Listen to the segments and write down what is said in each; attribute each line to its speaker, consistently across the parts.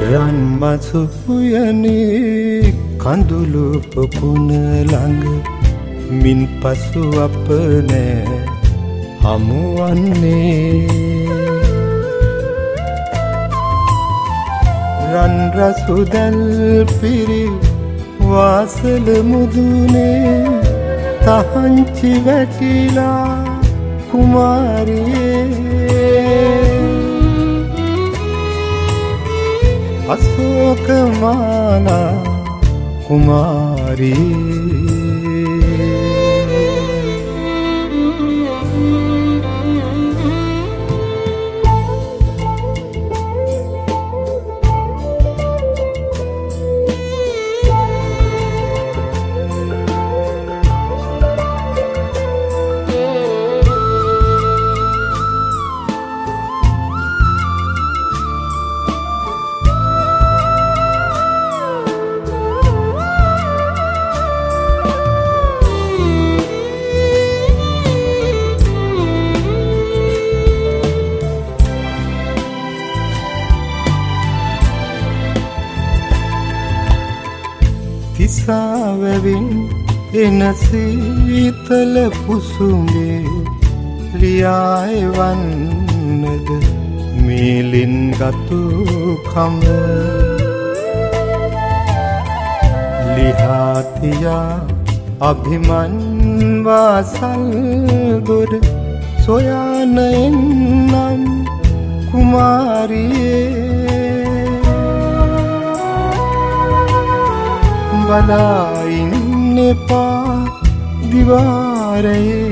Speaker 1: රන් මසු උයනේ කඳුළු පොකුණ ළඟ මින් පසු අප නෑ හමුවන්නේ රන් රසු දැල් පිරි වාසල මුදුනේ තහංචි වැටිලා කුමාරියේ අශෝකමාලා කුමාරියේ තිසාවැවින් එන සීතල පුසුඹේ ලියායවන්නද මේලින් ගතු කම ලිහාතියා අභිමන් වාසල් ගොඩ සොයානයෙන් නම් කුමාරියේ බලා ඉන්න එපා දිවාරයේ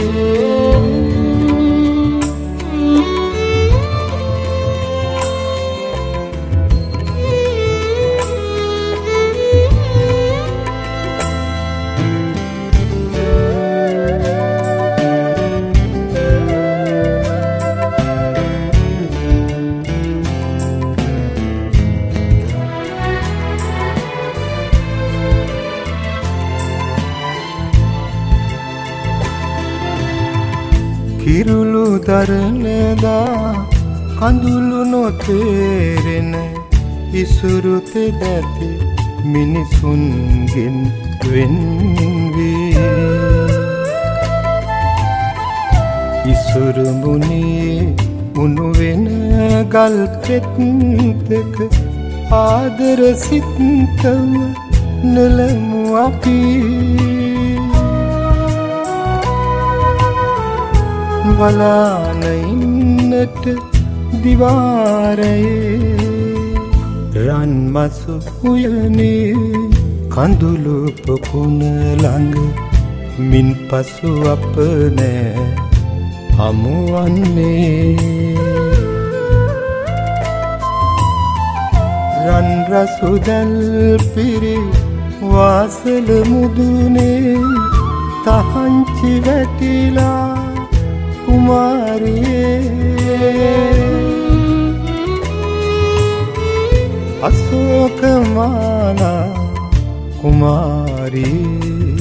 Speaker 1: කිරුළු දරනදා කඳුළු නොතේරෙන ඉසුරු තෙදැති මිනිසුන්ගෙන් වෙන්වී ඉසුරු මුනියේ උණුවෙන ගල් පෙත්තක ආදර සිත්තම නෙලමු අපි බලාන ඉන්නට දිවාරයේ රන් මසු උයනේ කඳුළු පොකුණ ළඟ මින් පසු අප නෑ හමුවන්නේ රන් රසු දැල් පිරි වාසල මුදුනේ තහංචි වැටිලා කුමාරියේ අශෝකමාලා කුමාරියේ